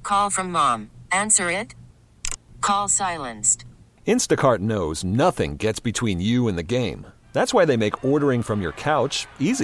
Call from mom. Answer it. Call silenced. Instacart knows nothing gets between you and the game. That's why they make ordering from your couch easy.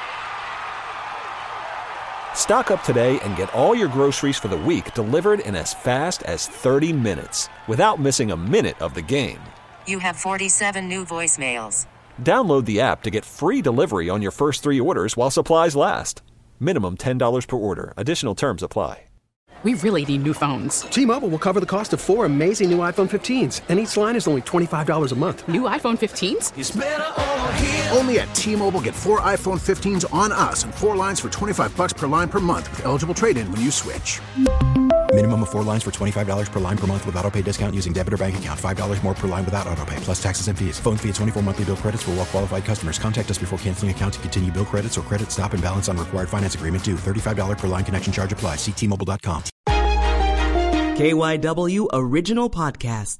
Stock up today and get all your groceries for the week delivered in as fast as 30 minutes without missing a minute of the game. You have 47 new voicemails. Download the app to get free delivery on your first 3 orders while supplies last. Minimum $10 per order. Additional terms apply. We really need new phones. T-Mobile will cover the cost of 4 amazing new iPhone 15s, and each line is only $25 a month. New iPhone 15s? It's better over here. Only at T-Mobile, get 4 iPhone 15s on us and 4 lines for $25 per line per month with eligible trade-in when you switch. Minimum of 4 lines for $25 per line per month with autopay discount using debit or bank account. $5 more per line without autopay, plus taxes and fees. Phone fee at 24 monthly bill credits for well-qualified customers. Contact us before canceling account to continue bill credits or credit stop and balance on required finance agreement due. $35 per line connection charge applies. See T-Mobile.com. KYW Original Podcasts.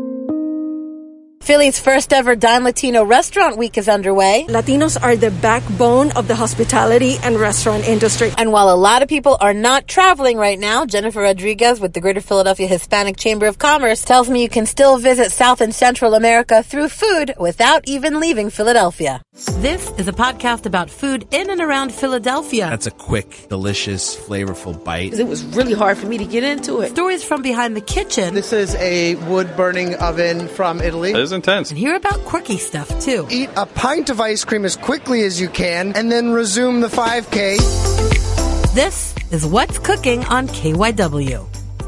Philly's first ever Dine Latino Restaurant Week is underway. Latinos are the backbone of the hospitality and restaurant industry. And while a lot of people are not traveling right now, Jennifer Rodriguez with the Greater Philadelphia Hispanic Chamber of Commerce tells me you can still visit South and Central America through food without even leaving Philadelphia. This is a podcast about food in and around Philadelphia. That's a quick, delicious, flavorful bite. It was really hard for me to get into it. Stories from behind the kitchen. This is a wood-burning oven from Italy. It is intense. And hear about quirky stuff, too. Eat a pint of ice cream as quickly as you can, and then resume the 5K. This is What's Cooking on KYW.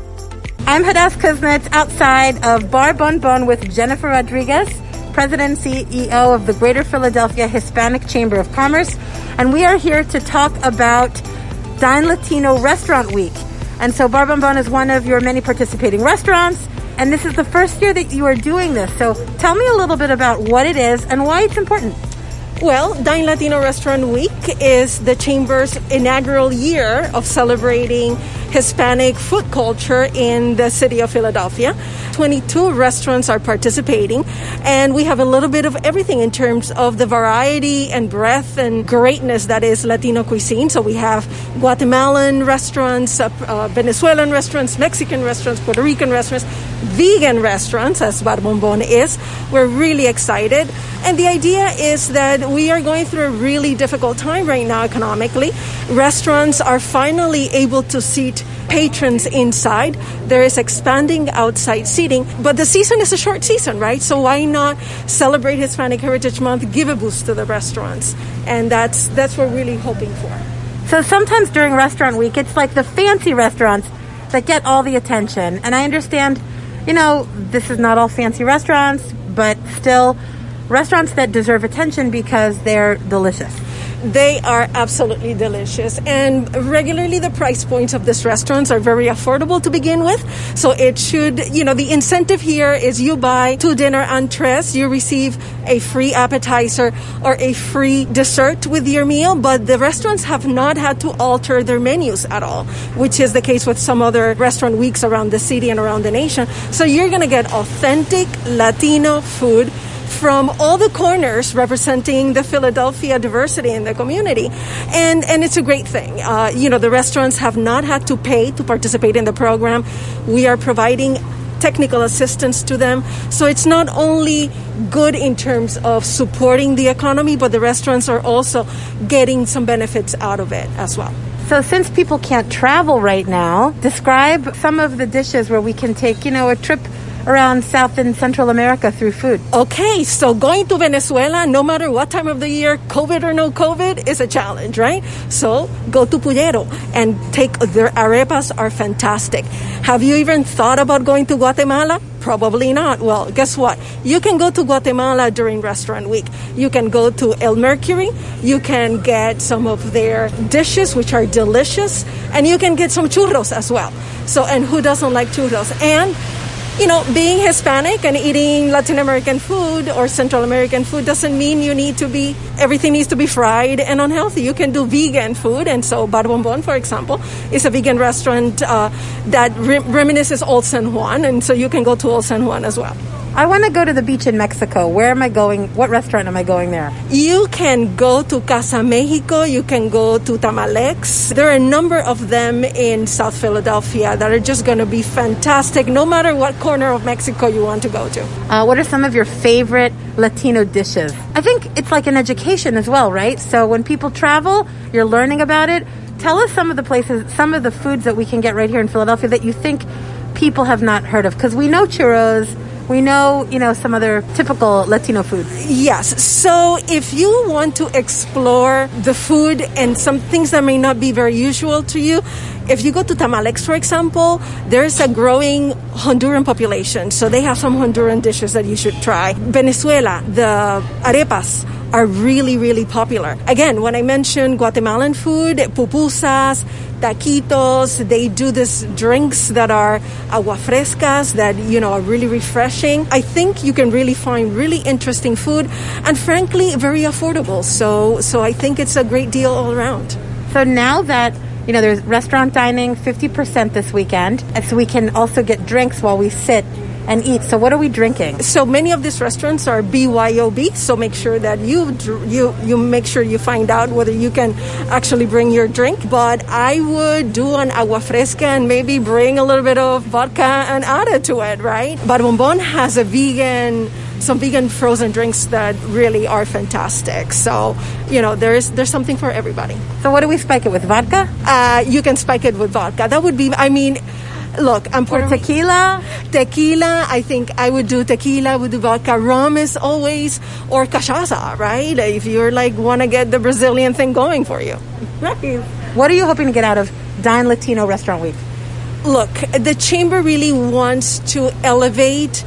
I'm Hadass Kuznets outside of Bar Bon Bon with Jennifer Rodriguez, President and CEO of the Greater Philadelphia Hispanic Chamber of Commerce. And we are here to talk about Dine Latino Restaurant Week. And so Bar Bon Bon is one of your many participating restaurants. And this is the first year that you are doing this. So tell me a little bit about what it is and why it's important. Well, Dine Latino Restaurant Week is the Chamber's inaugural year of celebrating Hispanic food culture in the city of Philadelphia. 22 restaurants are participating, and we have a little bit of everything in terms of the variety and breadth and greatness that is Latino cuisine. So we have Guatemalan restaurants, Venezuelan restaurants, Mexican restaurants, Puerto Rican restaurants, vegan restaurants, as Bar Bon Bon is. We're really excited. And the idea is that we are going through a really difficult time right now economically. Restaurants are finally able to seat patrons inside. There is expanding outside seating, but the season is a short season, right? So why not celebrate Hispanic Heritage Month, give a boost to the restaurants? And that's what we're really hoping for. So sometimes during Restaurant Week, it's like the fancy restaurants that get all the attention. And I understand, this is not all fancy restaurants, but still restaurants that deserve attention because they're delicious. They are absolutely delicious. And regularly the price points of these restaurants are very affordable to begin with. So it should, the incentive here is you buy 2 dinner entrees, you receive a free appetizer or a free dessert with your meal. But the restaurants have not had to alter their menus at all, which is the case with some other restaurant weeks around the city and around the nation. So you're going to get authentic Latino food from all the corners representing the Philadelphia diversity in the community. And it's a great thing. The restaurants have not had to pay to participate in the program. We are providing technical assistance to them. So it's not only good in terms of supporting the economy, but the restaurants are also getting some benefits out of it as well. So since people can't travel right now, describe some of the dishes where we can take, a trip around South and Central America through food. Okay, so going to Venezuela, no matter what time of the year, COVID or no COVID, is a challenge, right? So go to Pullero and their arepas are fantastic. Have you even thought about going to Guatemala? Probably not. Well, guess what? You can go to Guatemala during Restaurant Week. You can go to El Mercury. You can get some of their dishes, which are delicious. And you can get some churros as well. So, and who doesn't like churros? And being Hispanic and eating Latin American food or Central American food doesn't mean everything needs to be fried and unhealthy. You can do vegan food. And so Bar Bon Bon, for example, is a vegan restaurant that reminisces Old San Juan. And so you can go to Old San Juan as well. I want to go to the beach in Mexico. Where am I going? What restaurant am I going there? You can go to Casa Mexico. You can go to Tamalex. There are a number of them in South Philadelphia that are just going to be fantastic, no matter what corner of Mexico you want to go to. What are some of your favorite Latino dishes? I think it's like an education as well, right? So when people travel, you're learning about it. Tell us some of the places, some of the foods that we can get right here in Philadelphia that you think people have not heard of. Because we know churros. We know, some other typical Latino foods. Yes. So if you want to explore the food and some things that may not be very usual to you, if you go to Tamalex, for example, there's a growing Honduran population. So they have some Honduran dishes that you should try. Venezuela, the arepas are really, really popular. Again, when I mentioned Guatemalan food, pupusas, taquitos, they do these drinks that are agua frescas that, are really refreshing. I think you can really find really interesting food and frankly, very affordable. So I think it's a great deal all around. So now that there's restaurant dining 50% this weekend, and so we can also get drinks while we sit and eat. So what are we drinking? So many of these restaurants are BYOB, so make sure that you make sure you find out whether you can actually bring your drink. But I would do an agua fresca and maybe bring a little bit of vodka and add it to it, right? Bar Bonbon has some vegan frozen drinks that really are fantastic. So, there's something for everybody. So what do we spike it with, vodka? You can spike it with vodka. That would be, look, I'm Or tequila? Tequila, I think I would do tequila, would do vodka. Rum is always, or cachaça, right? If you're want to get the Brazilian thing going for you. Right. What are you hoping to get out of Dine Latino Restaurant Week? Look, the Chamber really wants to elevate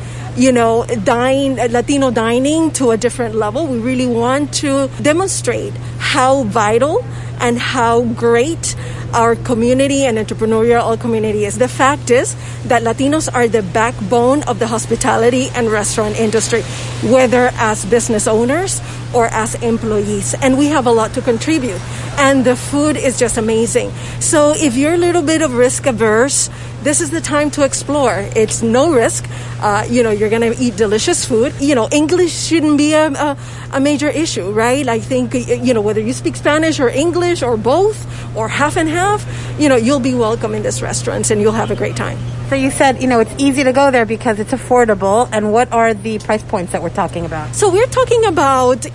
Latino dining to a different level. We really want to demonstrate how vital and how great our community and entrepreneurial community is. The fact is that Latinos are the backbone of the hospitality and restaurant industry, whether as business owners or as employees. And we have a lot to contribute. And the food is just amazing. So if you're a little bit of risk averse, this is the time to explore. It's no risk. You're going to eat delicious food. English shouldn't be a major issue, right? I think, whether you speak Spanish or English or both or half and half, you'll be welcome in this restaurant and you'll have a great time. So you said, it's easy to go there because it's affordable. And what are the price points that we're talking about? So we're talking about,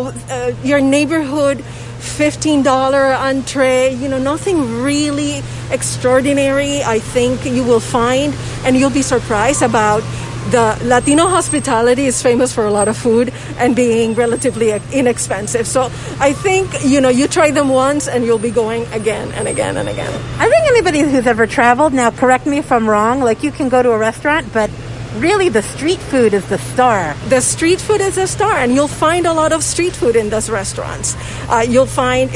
your neighborhood $15 entree, nothing really extraordinary. I think you will find, and you'll be surprised about the Latino hospitality is famous for a lot of food and being relatively inexpensive. So I think, you try them once and you'll be going again and again and again. I think anybody who's ever traveled, now correct me if I'm wrong, you can go to a restaurant, but really the street food is the star. The street food is the star, and you'll find a lot of street food in those restaurants. You'll find,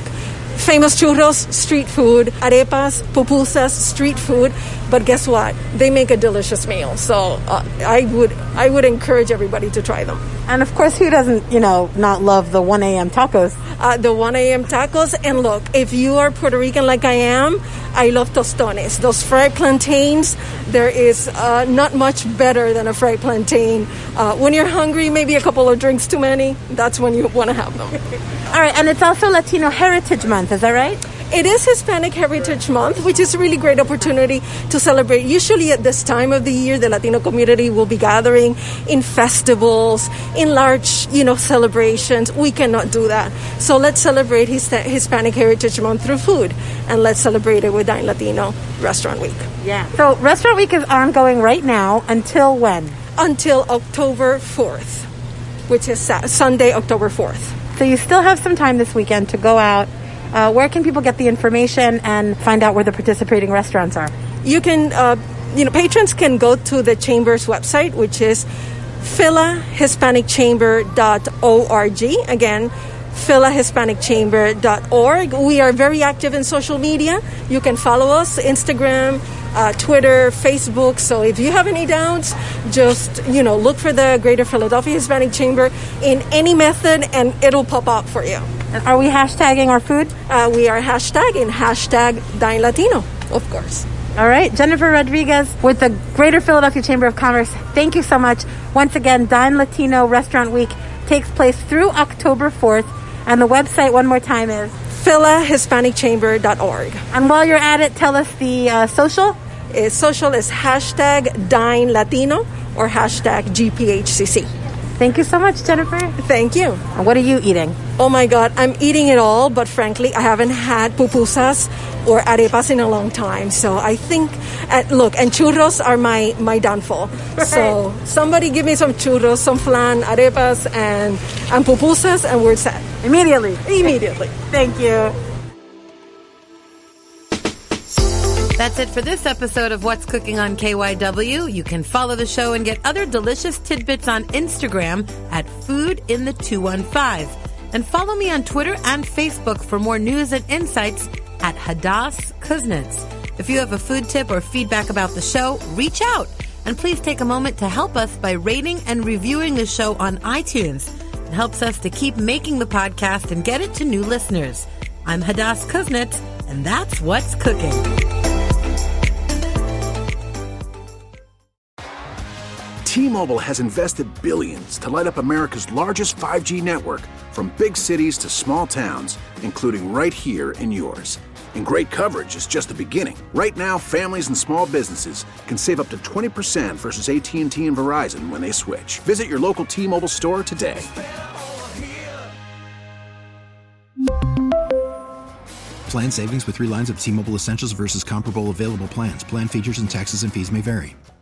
famous churros, street food, arepas, pupusas, street food. But guess what? They make a delicious meal. So I would encourage everybody to try them. And of course, who doesn't, not love the 1 a.m. tacos? The 1 a.m. tacos. And look, if you are Puerto Rican like I am, I love tostones. Those fried plantains, there is not much better than a fried plantain. When you're hungry, maybe a couple of drinks too many, that's when you want to have them. All right, and it's also Latino Heritage Month, is that right? It is Hispanic Heritage Month, which is a really great opportunity to celebrate. Usually at this time of the year, the Latino community will be gathering in festivals, in large, celebrations. We cannot do that. So let's celebrate Hispanic Heritage Month through food, and let's celebrate it with Dine Latino Restaurant Week. Yeah. So Restaurant Week is ongoing right now until when? Until October 4th, which is Sunday, October 4th. So you still have some time this weekend to go out. Where can people get the information and find out where the participating restaurants are? You can, patrons can go to the Chamber's website, which is philahispanicchamber.org. Again, philahispanicchamber.org. We are very active in social media. You can follow us, Instagram, Twitter, Facebook. So if you have any doubts, just, look for the Greater Philadelphia Hispanic Chamber in any method and it'll pop up for you. And are we hashtagging our food? We are hashtagging #DineLatino, of course. All right, Jennifer Rodriguez with the Greater Philadelphia Chamber of Commerce. Thank you so much. Once again, Dine Latino Restaurant Week takes place through October 4th. And the website, one more time, is PhilaHispanicChamber.org. And while you're at it, tell us the social. Social is hashtag Dine Latino or hashtag GPHCC. Thank you so much, Jennifer. Thank you. And what are you eating? Oh my God, I'm eating it all, but frankly, I haven't had pupusas or arepas in a long time. So I think, and churros are my downfall. Right. So somebody give me some churros, some flan, arepas, and pupusas, and we're set. Immediately. Thank you. That's it for this episode of What's Cooking on KYW. You can follow the show and get other delicious tidbits on Instagram at foodinthe215. And follow me on Twitter and Facebook for more news and insights at Hadas Kuznets. If you have a food tip or feedback about the show, reach out. And please take a moment to help us by rating and reviewing the show on iTunes. It helps us to keep making the podcast and get it to new listeners. I'm Hadas Kuznets, and that's What's Cooking. T-Mobile has invested billions to light up America's largest 5G network, from big cities to small towns, including right here in yours. And great coverage is just the beginning. Right now, families and small businesses can save up to 20% versus AT&T and Verizon when they switch. Visit your local T-Mobile store today. Plan savings with 3 lines of T-Mobile Essentials versus comparable available plans. Plan features and taxes and fees may vary.